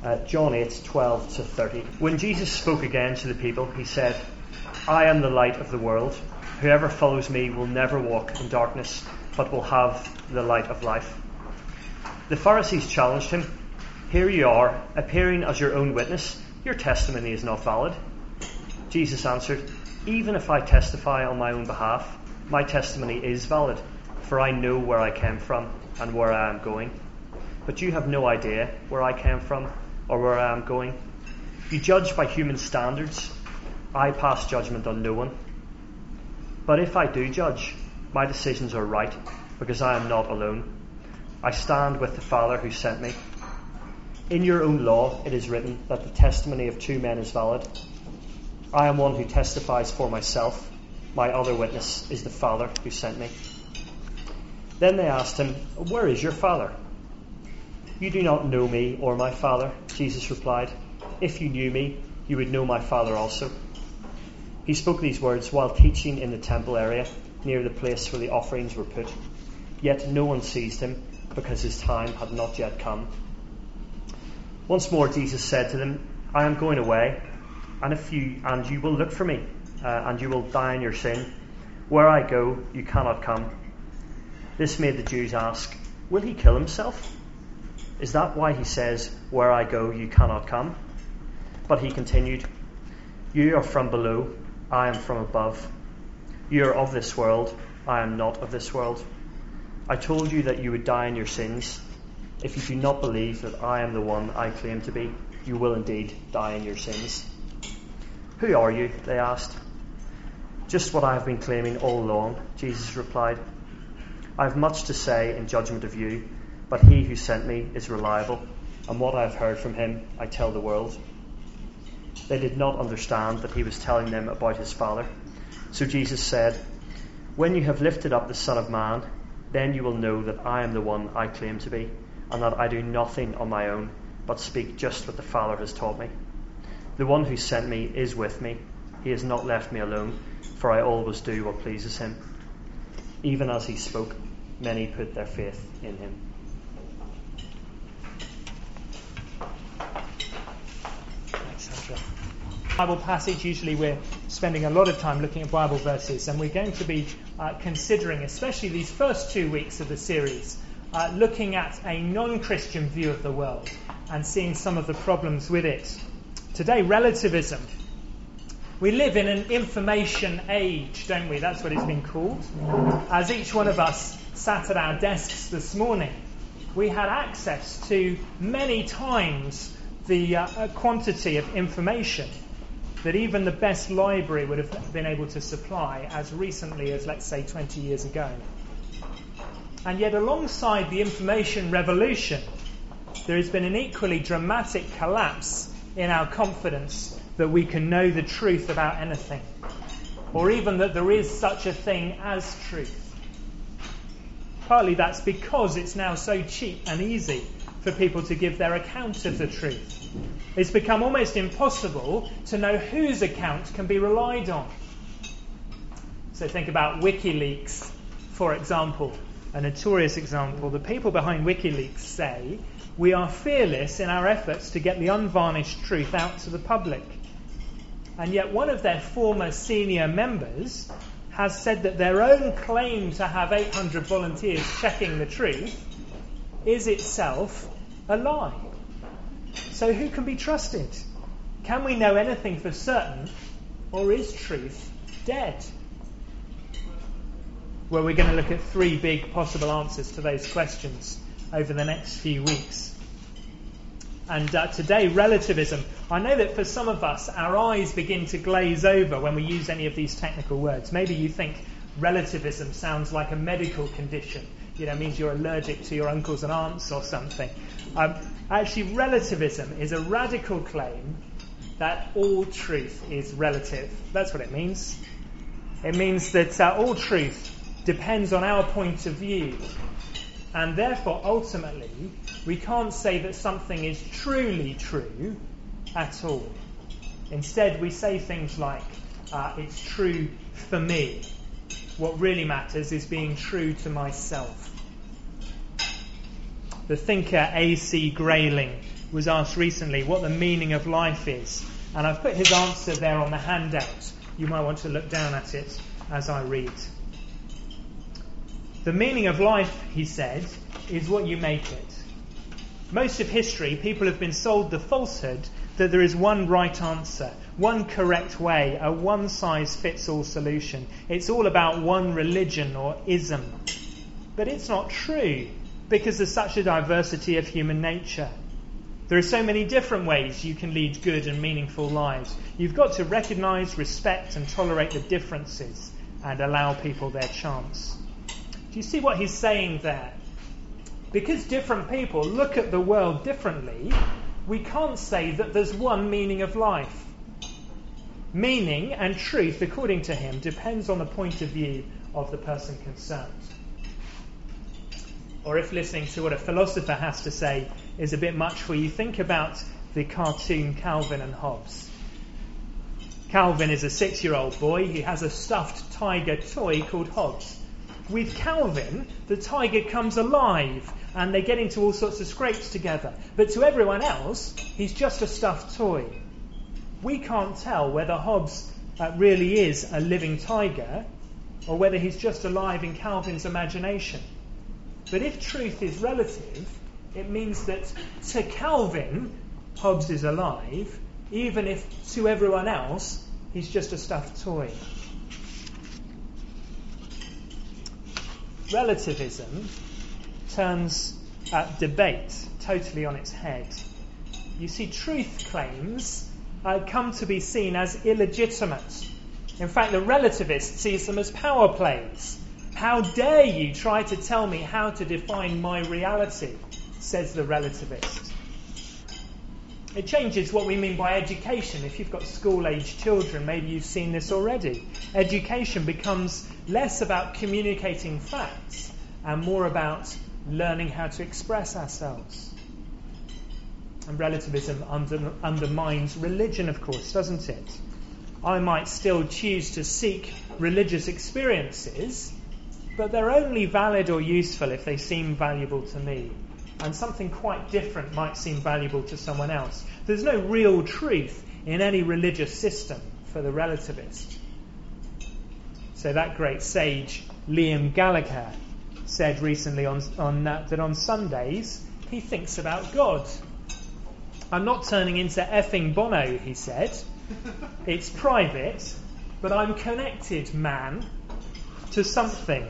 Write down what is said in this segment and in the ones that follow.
John 8:12-30. When Jesus spoke again to the people, he said, "I am the light of the world. Whoever follows me will never walk in darkness, but will have the light of life." The Pharisees challenged him. "Here you are, appearing as your own witness. Your testimony is not valid." Jesus answered, "Even if I testify on my own behalf, my testimony is valid, for I know where I came from and where I am going. But you have no idea where I came from or where I am going. You judge by human standards. I pass judgment on no one. But if I do judge, my decisions are right, because I am not alone. I stand with the Father who sent me. In your own law it is written that the testimony of two men is valid. I am one who testifies for myself. My other witness is the Father who sent me." Then they asked him, "Where is your Father?" "You do not know me or my Father," Jesus replied. "If you knew me, you would know my Father also." He spoke these words while teaching in the temple area, near the place where the offerings were put. Yet no one seized him, because his time had not yet come. Once more Jesus said to them, "I am going away, and you will look for me, and you will die in your sin. Where I go, you cannot come." This made the Jews ask, "Will he kill himself? Is that why he says, 'Where I go, you cannot come'?" But he continued, "You are from below, I am from above. You are of this world, I am not of this world. I told you that you would die in your sins. If you do not believe that I am the one I claim to be, you will indeed die in your sins." "Who are you?" they asked. "Just what I have been claiming all along," Jesus replied. "I have much to say in judgment of you, but he who sent me is reliable, and what I have heard from him I tell the world." They did not understand that he was telling them about his Father. So Jesus said, "When you have lifted up the Son of Man, then you will know that I am the one I claim to be, and that I do nothing on my own, but speak just what the Father has taught me. The one who sent me is with me. He has not left me alone, for I always do what pleases him." Even as he spoke, many put their faith in him. Bible passage. Usually we're spending a lot of time looking at Bible verses, and we're going to be considering, especially these first 2 weeks of the series, looking at a non-Christian view of the world and seeing some of the problems with it. Today, relativism. We live in an information age, don't we? That's what it's been called. As each one of us sat at our desks this morning, we had access to many times the quantity of information that even the best library would have been able to supply as recently as, let's say, 20 years ago. And yet, alongside the information revolution, there has been an equally dramatic collapse in our confidence that we can know the truth about anything, or even that there is such a thing as truth. Partly that's because it's now so cheap and easy for people to give their account of the truth. It's become almost impossible to know whose account can be relied on. So think about WikiLeaks, for example, a notorious example. The people behind WikiLeaks say, "We are fearless in our efforts to get the unvarnished truth out to the public." And yet one of their former senior members has said that their own claim to have 800 volunteers checking the truth is itself a lie. So who can be trusted? Can we know anything for certain, or is truth dead? Well, we're going to look at 3 big possible answers to those questions over the next few weeks. And today, relativism. I know that for some of us, our eyes begin to glaze over when we use any of these technical words. Maybe you think relativism sounds like a medical condition. It means you're allergic to your uncles and aunts or something. Actually, relativism is a radical claim that all truth is relative. That's what it means. It means that all truth depends on our point of view. And therefore, ultimately, we can't say that something is truly true at all. Instead, we say things like, it's true for me. What really matters is being true to myself. The thinker A.C. Grayling was asked recently what the meaning of life is. And I've put his answer there on the handout. You might want to look down at it as I read. The meaning of life, he said, is what you make it. Most of history, people have been sold the falsehood that there is one right answer, one correct way, a one-size-fits-all solution. It's all about one religion or ism. But it's not true, because there's such a diversity of human nature. There are so many different ways you can lead good and meaningful lives. You've got to recognise, respect and tolerate the differences and allow people their chance. Do you see what he's saying there? Because different people look at the world differently, we can't say that there's one meaning of life. Meaning and truth, according to him, depends on the point of view of the person concerned. Or if listening to what a philosopher has to say is a bit much for you, think about the cartoon Calvin and Hobbes. Calvin is a 6-year-old boy. He has a stuffed tiger toy called Hobbes. With Calvin, the tiger comes alive and they get into all sorts of scrapes together. But to everyone else, he's just a stuffed toy. We can't tell whether Hobbes really is a living tiger or whether he's just alive in Calvin's imagination. But if truth is relative, it means that to Calvin, Hobbes is alive, even if to everyone else, he's just a stuffed toy. Relativism turns debate totally on its head. You see, truth claims come to be seen as illegitimate. In fact, the relativist sees them as power plays. How dare you try to tell me how to define my reality, says the relativist. It changes what we mean by education. If you've got school-age children, maybe you've seen this already. Education becomes less about communicating facts and more about learning how to express ourselves. And relativism undermines religion, of course, doesn't it? I might still choose to seek religious experiences, but they're only valid or useful if they seem valuable to me. And something quite different might seem valuable to someone else. There's no real truth in any religious system for the relativist. So that great sage, Liam Gallagher, said recently that on Sundays he thinks about God. I'm not turning into effing Bono, he said. It's private, but I'm connected, man, to something.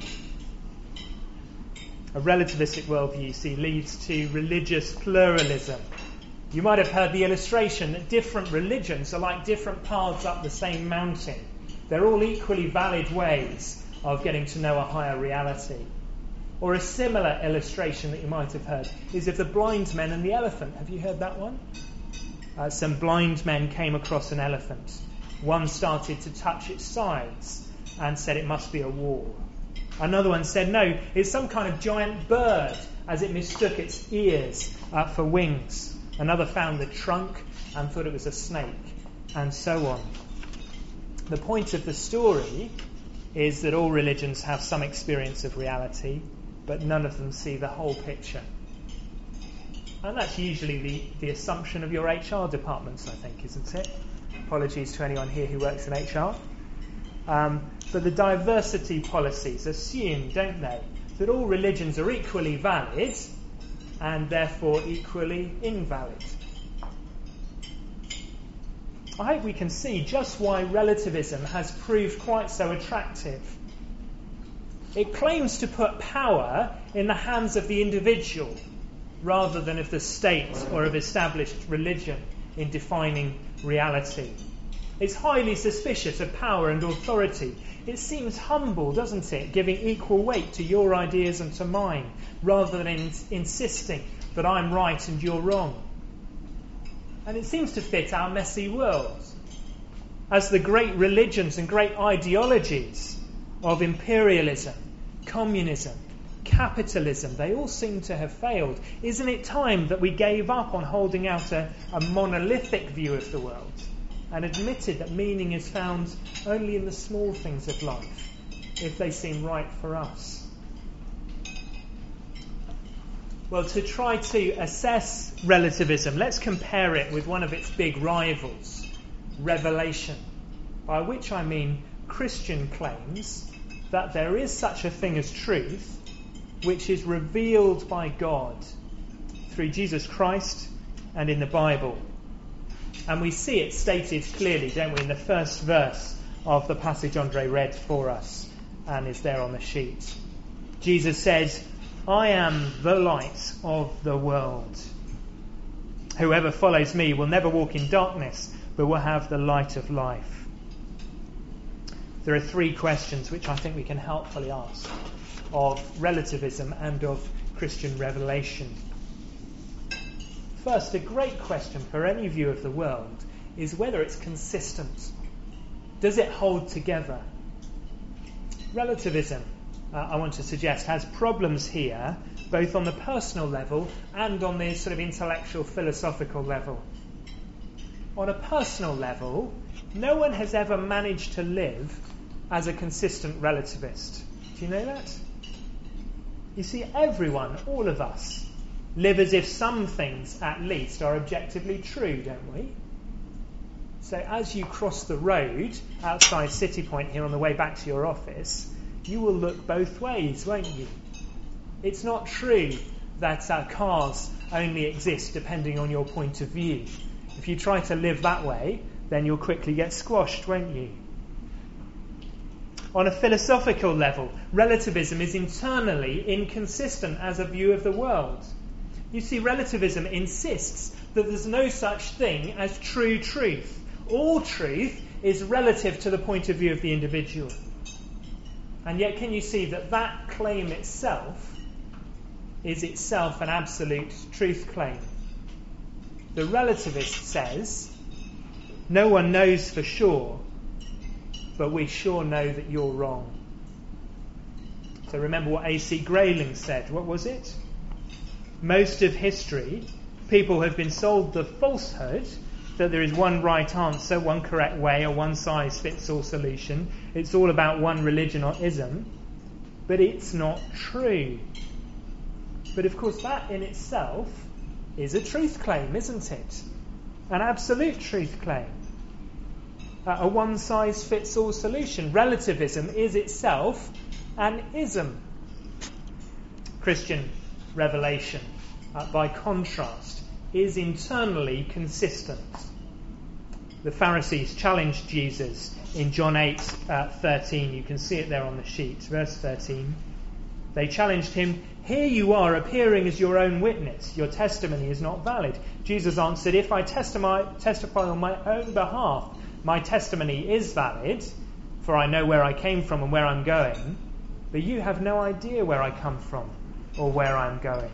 A relativistic worldview, you see, leads to religious pluralism. You might have heard the illustration that different religions are like different paths up the same mountain. They're all equally valid ways of getting to know a higher reality. Or a similar illustration that you might have heard is of the blind men and the elephant. Have you heard that one? Some blind men came across an elephant. One started to touch its sides and said it must be a wall. Another one said, no, it's some kind of giant bird, as it mistook its ears for wings. Another found the trunk and thought it was a snake, and so on. The point of the story is that all religions have some experience of reality, but none of them see the whole picture. And that's usually the assumption of your HR departments, I think, isn't it? Apologies to anyone here who works in HR. But the diversity policies assume, don't they, that all religions are equally valid and therefore equally invalid. I hope we can see just why relativism has proved quite so attractive. It claims to put power in the hands of the individual rather than of the state or of established religion in defining reality. It's highly suspicious of power and authority. It seems humble, doesn't it, giving equal weight to your ideas and to mine, rather than insisting that I'm right and you're wrong. And it seems to fit our messy world. As the great religions and great ideologies of imperialism, communism, capitalism, they all seem to have failed. Isn't it time that we gave up on holding out a monolithic view of the world and admitted that meaning is found only in the small things of life, if they seem right for us? Well, to try to assess relativism, let's compare it with one of its big rivals, revelation, by which I mean Christian claims that there is such a thing as truth, which is revealed by God through Jesus Christ and in the Bible. And we see it stated clearly, don't we, in the first verse of the passage Andre read for us and is there on the sheet. Jesus says, I am the light of the world. Whoever follows me will never walk in darkness, but will have the light of life. There are three questions which I think we can helpfully ask of relativism and of Christian revelation. First, a great question for any view of the world is whether it's consistent. Does it hold together? Relativism, I want to suggest, has problems here, both on the personal level and on the sort of intellectual, philosophical level. On a personal level, no one has ever managed to live as a consistent relativist. Do you know that? You see, everyone, all of us, live as if some things, at least, are objectively true, don't we? So as you cross the road outside City Point here on the way back to your office, you will look both ways, won't you? It's not true that cars only exist depending on your point of view. If you try to live that way, then you'll quickly get squashed, won't you? On a philosophical level, relativism is internally inconsistent as a view of the world. You see, relativism insists that there's no such thing as true truth. All truth is relative to the point of view of the individual. And yet can you see that that claim itself is itself an absolute truth claim? The relativist says, no one knows for sure, but we sure know that you're wrong. So remember what A.C. Grayling said. What was it? Most of history, people have been sold the falsehood that there is one right answer, one correct way, a one-size-fits-all solution. It's all about one religion or ism. But it's not true. But of course that in itself is a truth claim, isn't it? An absolute truth claim. A one-size-fits-all solution. Relativism is itself an ism. Christian revelation, by contrast, is internally consistent. The Pharisees challenged Jesus in John 8:13. You can see it there on the sheet, verse 13. They challenged him, "Here you are appearing as your own witness. Your testimony is not valid." Jesus answered, "If I testify on my own behalf, my testimony is valid, for I know where I came from and where I'm going. But you have no idea where I come from or where I'm going."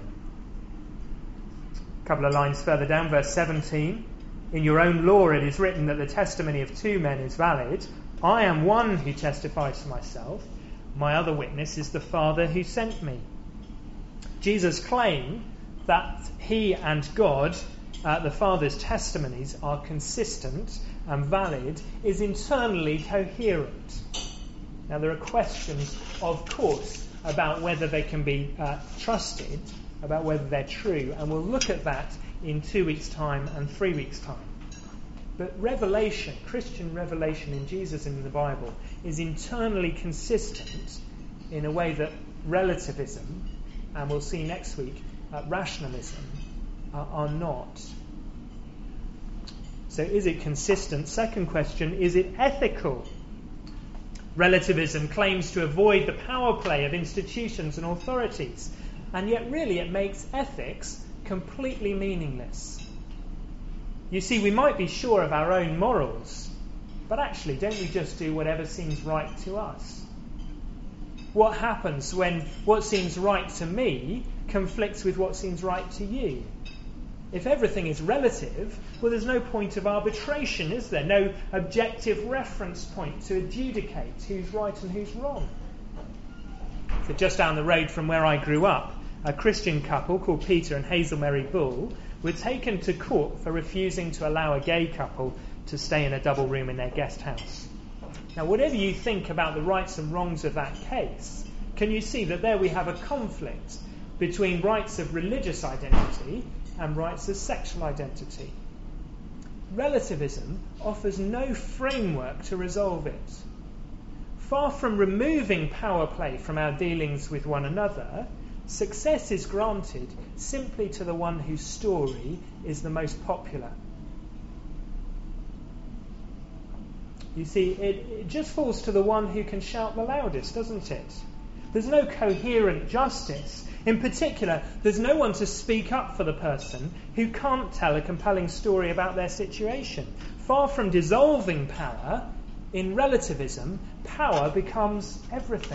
A couple of lines further down, verse 17. "In your own law it is written that the testimony of two men is valid. I am one who testifies for myself. My other witness is the Father who sent me." Jesus' claim that he and God, the Father's testimonies, are consistent and valid is internally coherent. Now there are questions, of course, about whether they can be trusted, about whether they're true, and we'll look at that in 2 weeks' time and 3 weeks' time. But revelation, Christian revelation in Jesus and in the Bible, is internally consistent in a way that relativism, and we'll see next week, rationalism, are not. So is it consistent? Second question, is it ethical? Relativism claims to avoid the power play of institutions and authorities, and yet really it makes ethics completely meaningless. You see, we might be sure of our own morals, but actually don't we just do whatever seems right to us? What happens when what seems right to me conflicts with what seems right to you? If everything is relative, well, there's no point of arbitration, is there? No objective reference point to adjudicate who's right and who's wrong. So just down the road from where I grew up, a Christian couple called Peter and Hazel Mary Bull were taken to court for refusing to allow a gay couple to stay in a double room in their guest house. Now, whatever you think about the rights and wrongs of that case, can you see that there we have a conflict between rights of religious identity and rights of sexual identity. Relativism offers no framework to resolve it. Far from removing power play from our dealings with one another, success is granted simply to the one whose story is the most popular. You see, it just falls to the one who can shout the loudest, doesn't it? There's no coherent justice. In particular, there's no one to speak up for the person who can't tell a compelling story about their situation. Far from dissolving power, in relativism, power becomes everything.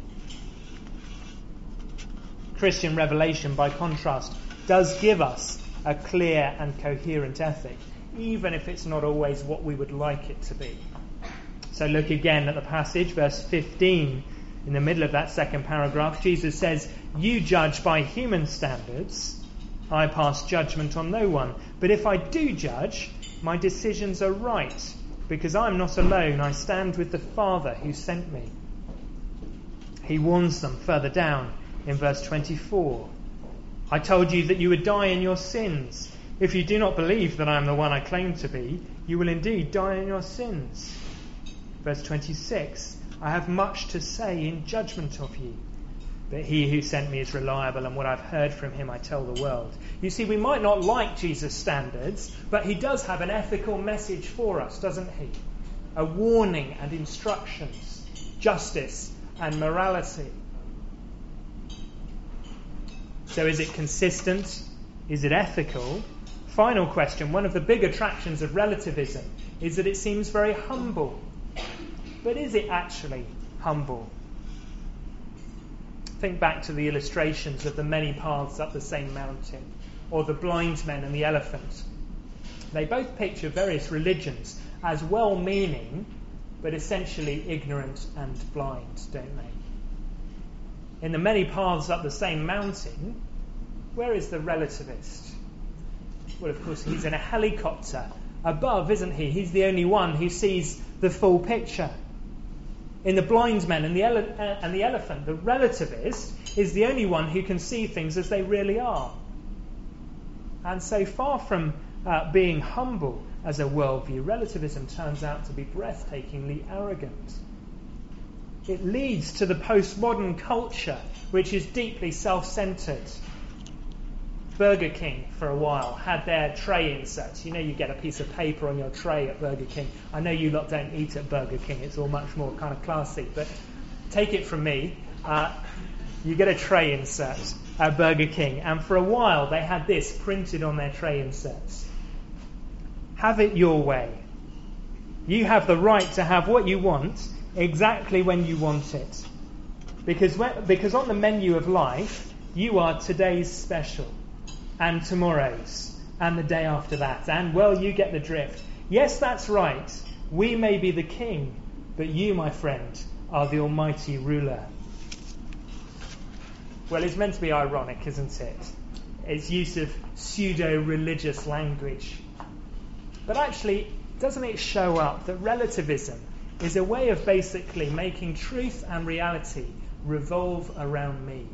Christian revelation, by contrast, does give us a clear and coherent ethic, even if it's not always what we would like it to be. So look again at the passage, verse 15. In the middle of that second paragraph, Jesus says, "You judge by human standards. I pass judgment on no one. But if I do judge, my decisions are right, because I'm not alone. I stand with the Father who sent me." He warns them further down in verse 24. "I told you that you would die in your sins. If you do not believe that I am the one I claim to be, you will indeed die in your sins." Verse 26. "I have much to say in judgment of you, but he who sent me is reliable, and what I've heard from him I tell the world." You see, we might not like Jesus' standards, but he does have an ethical message for us, doesn't he? A warning and instructions, justice and morality. So is it consistent? Is it ethical? Final question. One of the big attractions of relativism is that it seems very humble. But is it actually humble? Think back to the illustrations of the many paths up the same mountain, or the blind men and the elephant. They both picture various religions as well-meaning, but essentially ignorant and blind, don't they? In the many paths up the same mountain, where is the relativist? Well, of course, he's in a helicopter above, isn't he? He's the only one who sees the full picture. In the blind men and the elephant, the relativist is the only one who can see things as they really are. And so far from being humble as a worldview, relativism turns out to be breathtakingly arrogant. It leads to the postmodern culture, which is deeply self-centered. Burger King, for a while, had their tray inserts. You know, you get a piece of paper on your tray at Burger King. I know you lot don't eat at Burger King. It's all much more kind of classy. But take it from me, you get a tray insert at Burger King. And for a while, they had this printed on their tray inserts. Have it your way. You have the right to have what you want exactly when you want it. Because on the menu of life, you are today's special, and tomorrow's, and the day after that. And, well, you get the drift. Yes, that's right. We may be the king, but you, my friend, are the almighty ruler. Well, it's meant to be ironic, isn't it? Its use of pseudo-religious language. But actually, doesn't it show up that relativism is a way of basically making truth and reality revolve around me?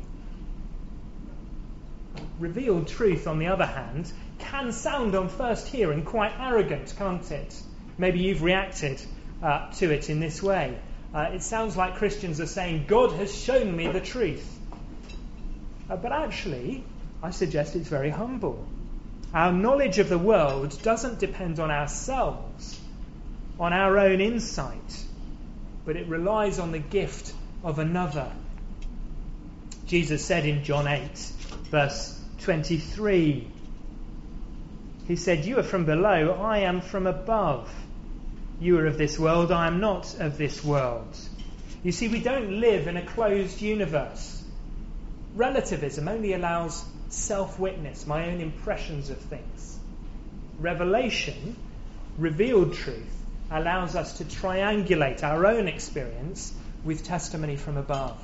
Revealed truth, on the other hand, can sound on first hearing quite arrogant, can't it? Maybe you've reacted to it in this way. It sounds like Christians are saying, God has shown me the truth. But actually, I suggest it's very humble. Our knowledge of the world doesn't depend on ourselves, on our own insight, but it relies on the gift of another. Jesus said in John 8, verse 23, he said, "You are from below, I am from above. You are of this world, I am not of this world." You see, we don't live in a closed universe. Relativism only allows self-witness, my own impressions of things. Revelation, revealed truth, allows us to triangulate our own experience with testimony from above.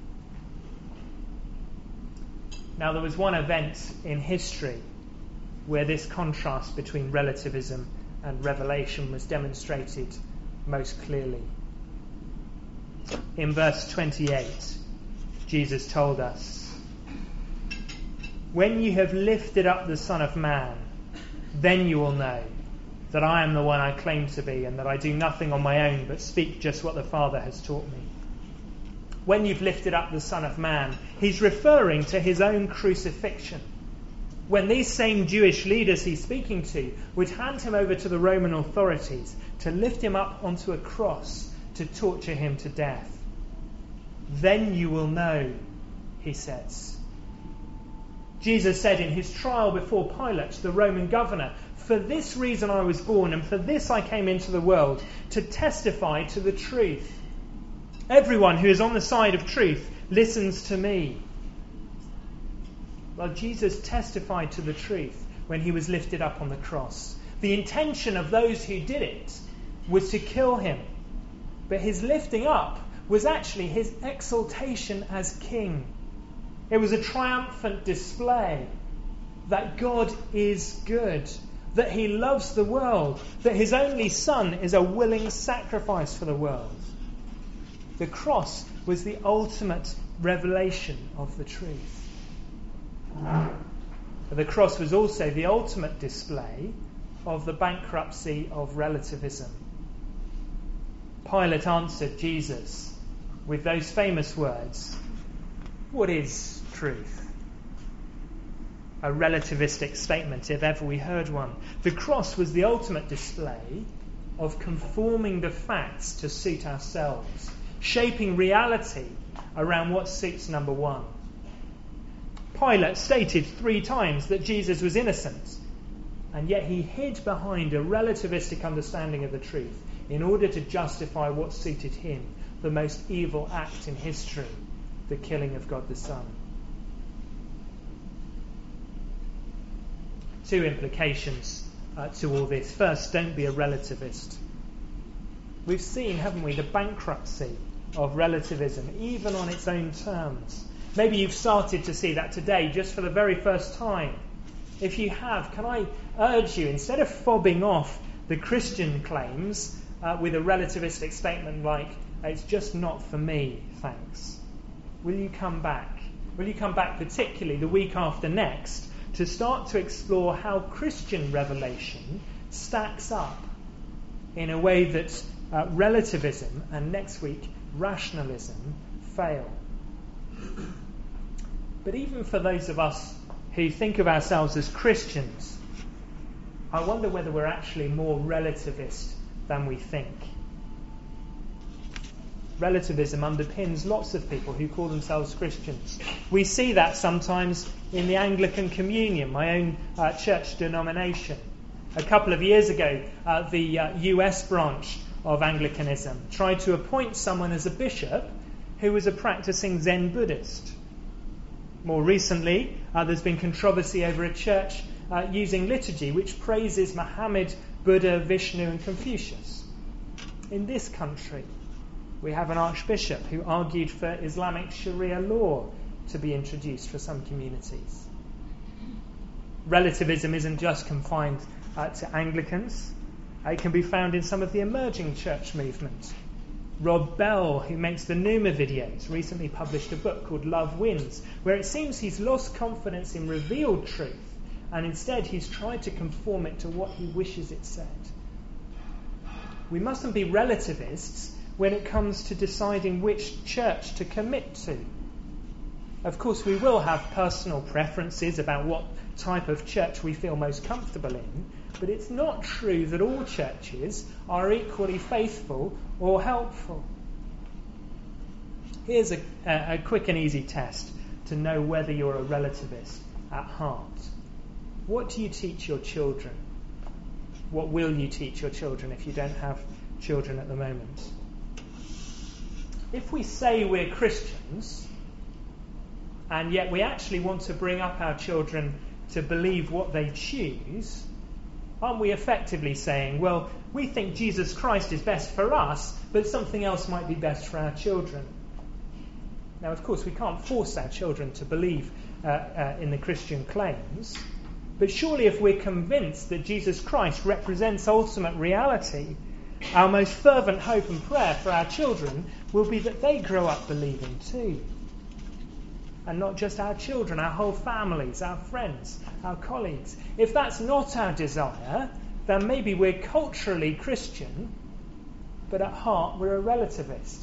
Now, there was one event in history where this contrast between relativism and revelation was demonstrated most clearly. In verse 28, Jesus told us, when you have lifted up the Son of Man, then you will know that I am the one I claim to be, and that I do nothing on my own but speak just what the Father has taught me. When you've lifted up the Son of Man, he's referring to his own crucifixion. When these same Jewish leaders he's speaking to would hand him over to the Roman authorities to lift him up onto a cross to torture him to death. Then you will know, he says. Jesus said in his trial before Pilate, the Roman governor, "For this reason I was born, and for this I came into the world, to testify to the truth. Everyone who is on the side of truth listens to me." Well, Jesus testified to the truth when he was lifted up on the cross. The intention of those who did it was to kill him. But his lifting up was actually his exaltation as king. It was a triumphant display that God is good, that he loves the world, that his only Son is a willing sacrifice for the world. The cross was the ultimate revelation of the truth. But the cross was also the ultimate display of the bankruptcy of relativism. Pilate answered Jesus with those famous words, "What is truth?" A relativistic statement, if ever we heard one. The cross was the ultimate display of conforming the facts to suit ourselves, shaping reality around what suits number one. Pilate stated 3 times that Jesus was innocent, and yet he hid behind a relativistic understanding of the truth in order to justify what suited him, the most evil act in history, the killing of God the Son. 2 implications to all this. First, don't be a relativist. We've seen, haven't we, the bankruptcy of relativism, even on its own terms. Maybe you've started to see that today just for the very first time. If you have, can I urge you, instead of fobbing off the Christian claims with a relativistic statement like, "It's just not for me, thanks," will you come back? Will you come back particularly the week after next to start to explore how Christian revelation stacks up in a way that relativism and next week rationalism fail? But even for those of us who think of ourselves as Christians, I wonder whether we're actually more relativist than we think. Relativism underpins lots of people who call themselves Christians. We see that sometimes in the Anglican Communion, my own church denomination. A couple of years ago, the US branch of Anglicanism tried to appoint someone as a bishop who was a practicing Zen Buddhist. More recently, there's been controversy over a church using liturgy which praises Muhammad, Buddha, Vishnu and Confucius. In this country, we have an archbishop who argued for Islamic Sharia law to be introduced for some communities. Relativism isn't just confined to Anglicans. It can be found in some of the emerging church movements. Rob Bell, who makes the Numa videos, recently published a book called Love Wins, where it seems he's lost confidence in revealed truth, and instead he's tried to conform it to what he wishes it said. We mustn't be relativists when it comes to deciding which church to commit to. Of course, we will have personal preferences about what type of church we feel most comfortable in, but it's not true that all churches are equally faithful or helpful. Here's a quick and easy test to know whether you're a relativist at heart. What do you teach your children? What will you teach your children if you don't have children at the moment? If we say we're Christians, and yet we actually want to bring up our children to believe what they choose, aren't we effectively saying, well, we think Jesus Christ is best for us, but something else might be best for our children? Now, of course, we can't force our children to believe in the Christian claims, but surely if we're convinced that Jesus Christ represents ultimate reality, our most fervent hope and prayer for our children will be that they grow up believing too. and not just our children, our whole families, our friends, our colleagues. If that's not our desire, then maybe we're culturally Christian, but at heart we're a relativist.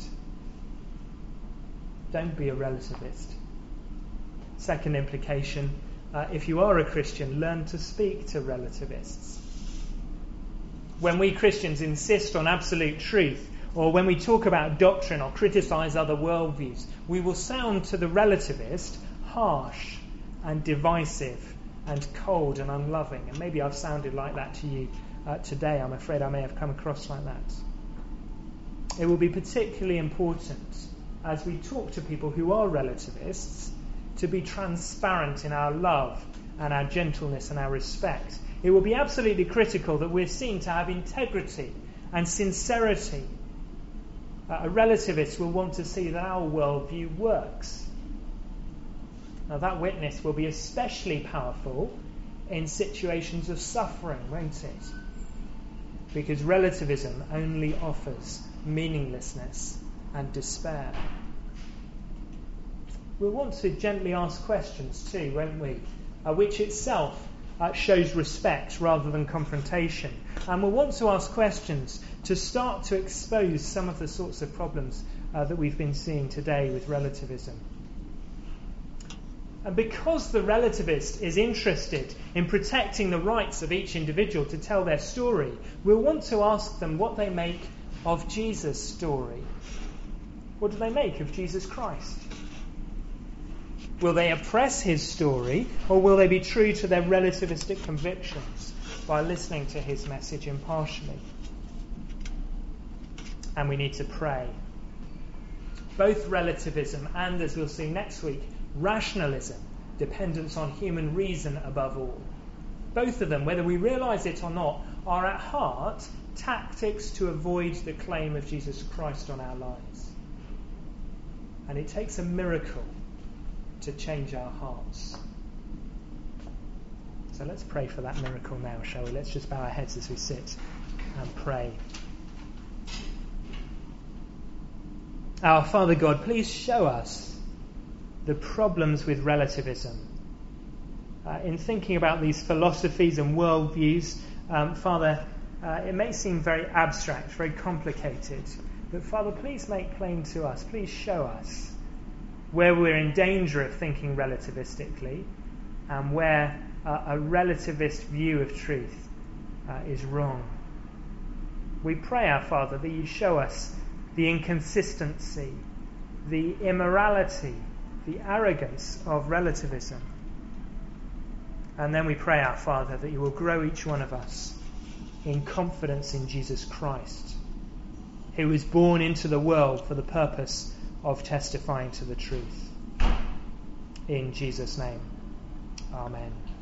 Don't be a relativist. Second implication, if you are a Christian, learn to speak to relativists. When we Christians insist on absolute truth, or when we talk about doctrine or criticize other worldviews, we will sound to the relativist harsh and divisive and cold and unloving. And maybe I've sounded like that to you today. I'm afraid I may have come across like that. It will be particularly important as we talk to people who are relativists to be transparent in our love and our gentleness and our respect. It will be absolutely critical that we're seen to have integrity and sincerity. A relativist will want to see that our worldview works. Now that witness will be especially powerful in situations of suffering, won't it? Because relativism only offers meaninglessness and despair. We'll want to gently ask questions too, won't we? Which itself shows respect rather than confrontation. And we'll want to ask questions to start to expose some of the sorts of problems that we've been seeing today with relativism. And because the relativist is interested in protecting the rights of each individual to tell their story, we'll want to ask them what they make of Jesus' story. What do they make of Jesus Christ? Will they oppress his story, or will they be true to their relativistic convictions by listening to his message impartially? And we need to pray. Both relativism and, as we'll see next week, rationalism, dependence on human reason above all. Both of them, whether we realise it or not, are at heart tactics to avoid the claim of Jesus Christ on our lives. And it takes a miracle to change our hearts. So let's pray for that miracle now, shall we? Let's just bow our heads as we sit and pray. Our Father God, please show us the problems with relativism. In thinking about these philosophies and worldviews, Father, it may seem very abstract, very complicated, but Father, please make plain to us, please show us where we're in danger of thinking relativistically and where a relativist view of truth is wrong. We pray, our Father, that you show us the inconsistency, the immorality, the arrogance of relativism. And then we pray, our Father, that you will grow each one of us in confidence in Jesus Christ, who was born into the world for the purpose of testifying to the truth. In Jesus' name, amen.